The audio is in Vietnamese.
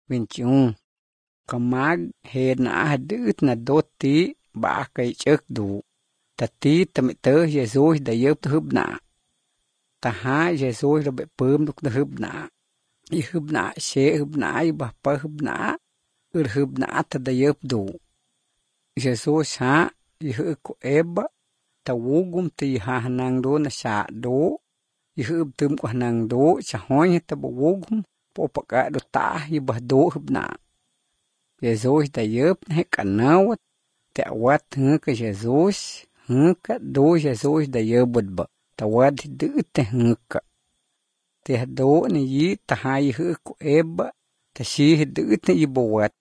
21. Kamag he na hadut na doti ba kay chek du. Tati tamito Jesus da yup hub na. Taha Jesus rabe pum duk da hub na. I hub na she hub na i bah pa hub na. Hub na ta da yup du. Jesus ha i hu ko eba. Ta wugum ti ha hanang do na sha do. I hub tum ko hanang do. Sa hoy ta ba wugum. Po paka do ta i bah do hub na. Jesus da yup na he kanawat. Te awat hngka Jesus. Hngka do Jesus da yubud ba. Tawad hidu te hngka. Te do ni yi tahay hu ko eba. Ta si hidu te ibawat.